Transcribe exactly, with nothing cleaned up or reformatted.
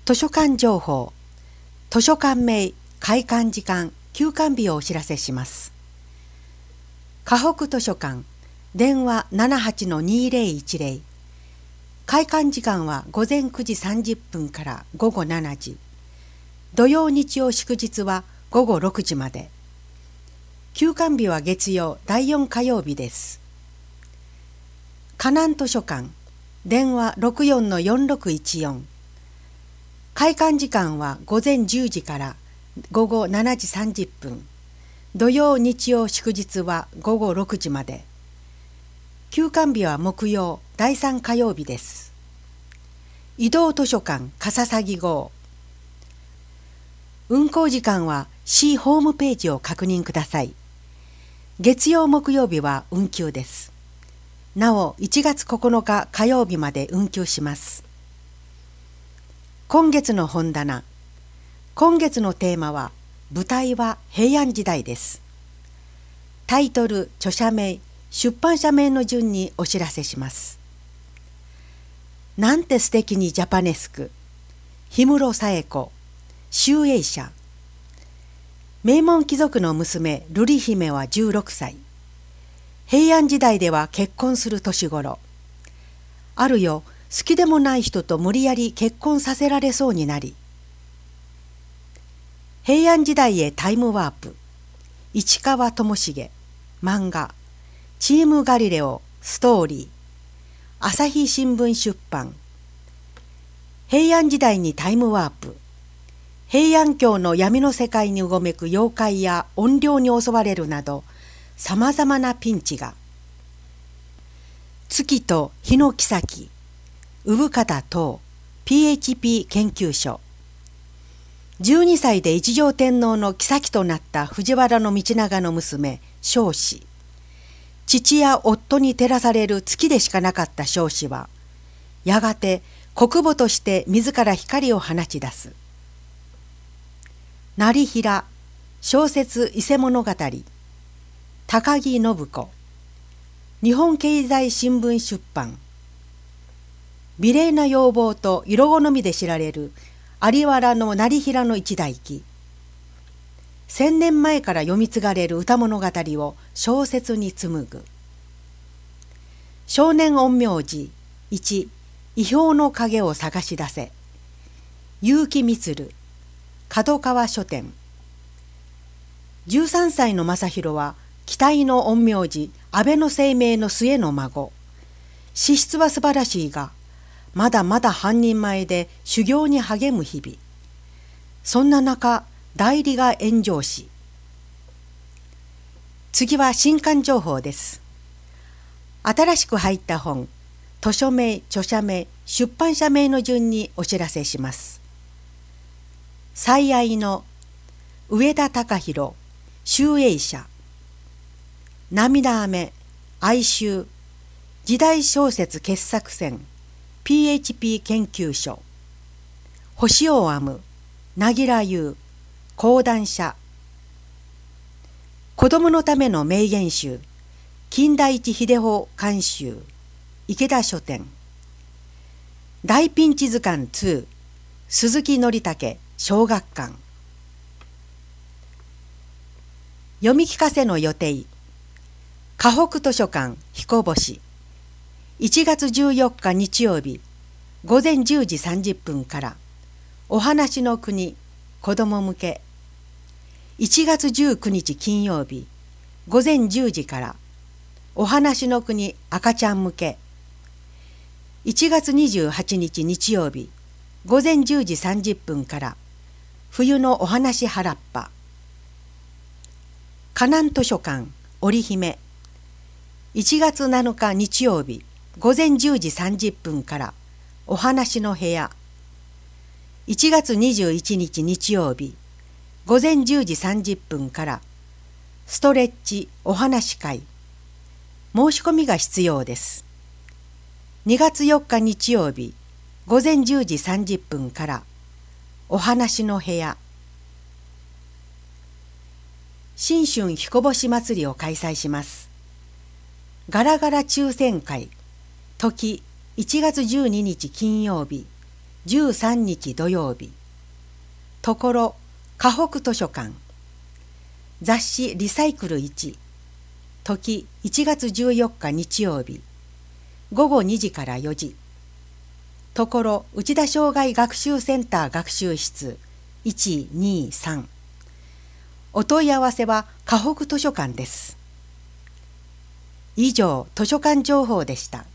図書館情報、図書館名、開館時間、休館日をお知らせします。河北図書館、電話 ななはちのにぜろいちぜろ、開館時間は午前くじさんじゅっぷんから午後しちじ、土曜日曜祝日は午後ろくじまで、休館日は月曜だいよん火曜日です。河南図書館、電話 ろくよんのよんろくいちよん、開館時間は午前じゅうじから午後しちじさんじゅっぷん、土曜日曜祝日は午後ろくじまで、休館日は木曜だいさん火曜日です。移動図書館笠崎号、運行時間は市ホームページを確認ください。月曜木曜日は運休です。なおいちがつここのか火曜日まで運休します。今月の本棚、今月のテーマは舞台は平安時代です。タイトル、著者名、出版社名の順にお知らせします。なんて素敵にジャパネスク、氷室冴え子、集英社。名門貴族の娘瑠璃姫はじゅうろくさい。平安時代では結婚する年頃。あるよ、好きでもない人と無理やり結婚させられそうになり、平安時代へタイムワープ、市川智重、漫画、チームガリレオ、ストーリー、朝日新聞出版。平安時代にタイムワープ、平安京の闇の世界にうごめく妖怪や怨霊に襲われるなど、さまざまなピンチが。月と日の妃、産方等 ピーエイチピー 研究所。じゅうにさいで一条天皇の妃となった藤原道長の娘彰子。父や夫に照らされる月でしかなかった彰子は、やがて国母として自ら光を放ち出す。業平、小説伊勢物語、高木信子、日本経済新聞出版。美麗な容貌と色好みで知られる有原の業平の一代記。千年前から読み継がれる歌物語を小説に紡ぐ。少年陰陽師いち、異表の影を探し出せ。結城満、角川書店。じゅうさんさいの正弘は期待の陰陽師安倍晴明の末の孫。資質は素晴らしいが、まだまだ半人前で修行に励む日々。そんな中、代理が炎上し。次は新刊情報です。新しく入った本、図書名、著者名、出版社名の順にお知らせします。最愛の上田隆弘、集英社。涙雨、哀愁、時代小説傑作選、ピーエイチピー 研究所。星を編む、なぎら優、講談社。子供のための名言集、金田一秀穂監修、池田書店。大ピンチ図鑑に、鈴木則武、小学館。読み聞かせの予定、河北図書館彦星。いちがつじゅうよっか日曜日、午前じゅうじさんじゅっぷんから、お話の国、子ども向け。いちがつじゅうくにち金曜日、午前じゅうじから、お話の国赤ちゃん向け。いちがつにじゅうはちにち日曜日、午前じゅうじさんじゅっぷんから、冬のお話原っぱ。河南図書館織姫。いちがつなのか日曜日、午前じゅうじさんじゅっぷんから、お話の部屋。いちがつにじゅういちにち日曜日、午前じゅうじさんじゅっぷんから、ストレッチお話会。申し込みが必要です。にがつよっか日曜日、午前じゅうじさんじゅっぷんから、お話の部屋。新春彦星祭りを開催します。ガラガラ抽選会、時いちがつじゅうににち金曜日、 じゅうさんにち土曜日。ところ河北図書館。雑誌リサイクルいち。時いちがつじゅうよっか日曜日。ごごにじからよじ。ところ内田障害学習センター学習室いちにさん。お問い合わせは河北図書館です。以上、図書館情報でした。